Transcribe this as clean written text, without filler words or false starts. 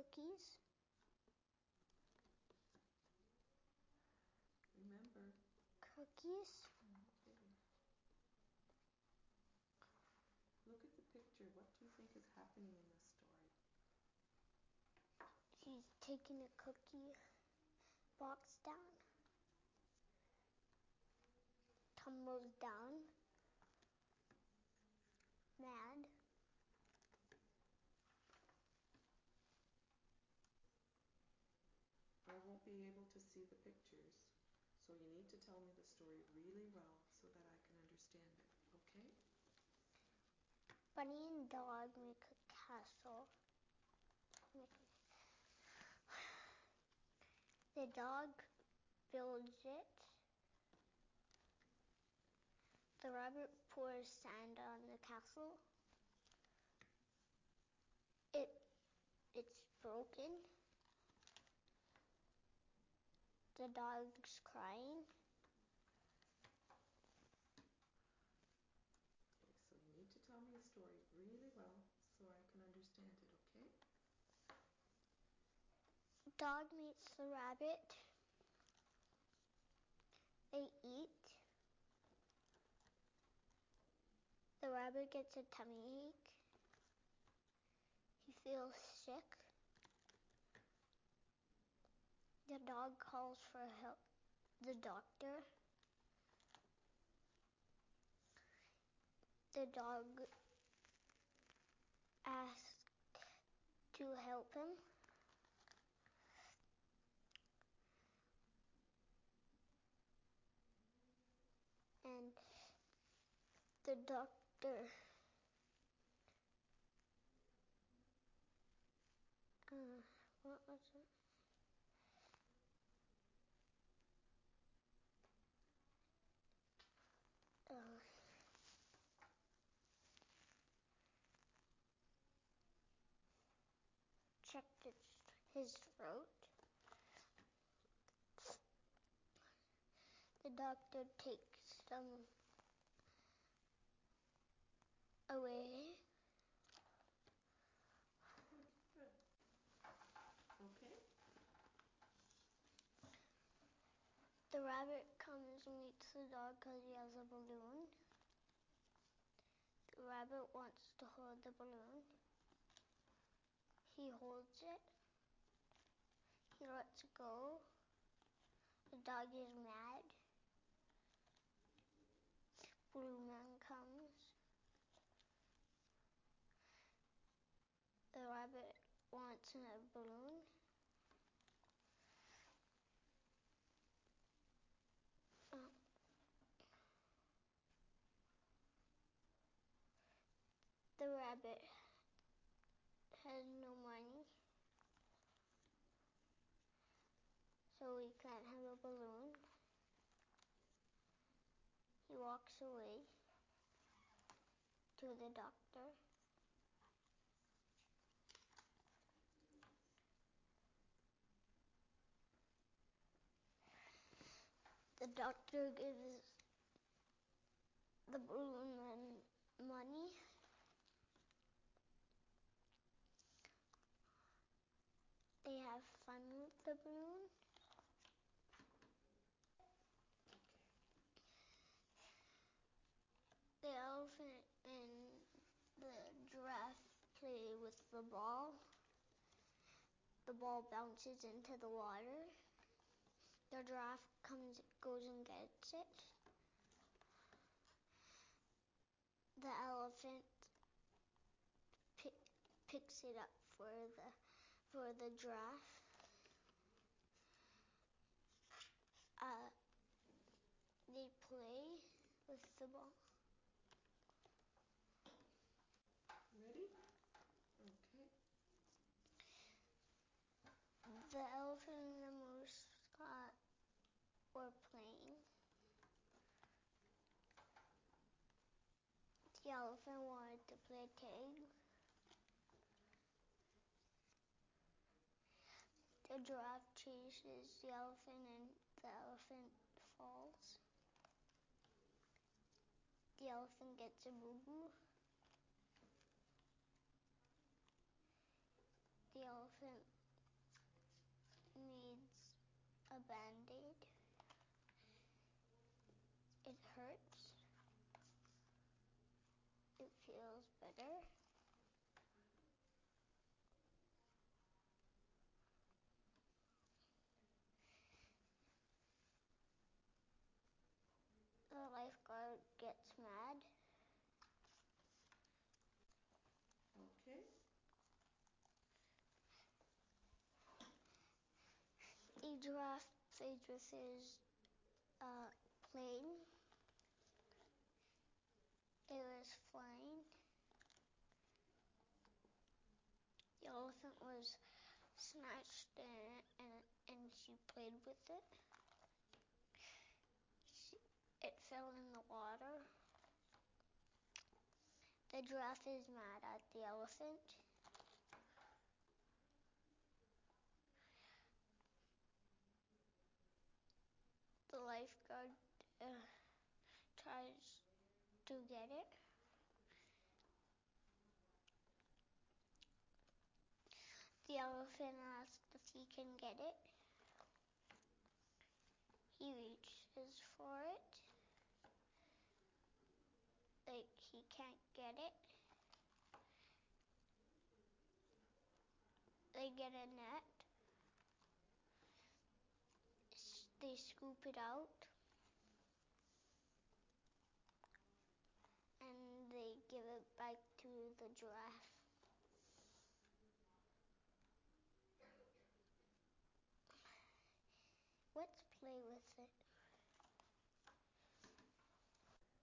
cookies. Remember. Cookies. Okay. Look at the picture. What do you think is happening in this story? She's taking a cookie box down. Tumbles down. Mad. I won't be able to see the pictures, so you need to tell me the story really well so that I can understand it, okay? Bunny and dog make a castle. The dog builds it. The rabbit pours sand on the castle. It's broken. The dog's crying. Okay, so you need to tell me the story really well so I can understand it, okay? Dog meets the rabbit. They eat. The rabbit gets a tummy ache. He feels sick. The dog calls for help. The doctor. The dog asks to help him. And the doctor what was it? Checked his throat. The doctor takes them away. Good. Okay. The rabbit comes and meets the dog because he has a balloon. The rabbit wants to hold the balloon. He holds it. He lets go. The dog is mad. Blue man comes. The rabbit wants a balloon. The rabbit has no money, so he can't have a balloon. He walks away to the doctor. The doctor gives the balloon man money. They have fun with the balloon. Okay. The elephant and the giraffe play with the ball. The ball bounces into the water. The giraffe goes and gets it. The elephant picks it up for the giraffe. They play with the ball. Ready? Okay. The elephant and the moose were playing. The elephant wanted to play tag. The giraffe chases the elephant and the elephant falls. The elephant gets a boo-boo. The elephant Band-Aid. It hurts. It feels better. The lifeguard gets mad. Okay. A giraffe plays with his plane. It was flying. The elephant was snatched and she played with it. It fell in the water. The giraffe is mad at the elephant. The lifeguard tries to get it. The elephant asks if he can get it. He reaches for it. He can't get it. They get a net. They scoop it out. And they give it back to the giraffe. Let's play with it.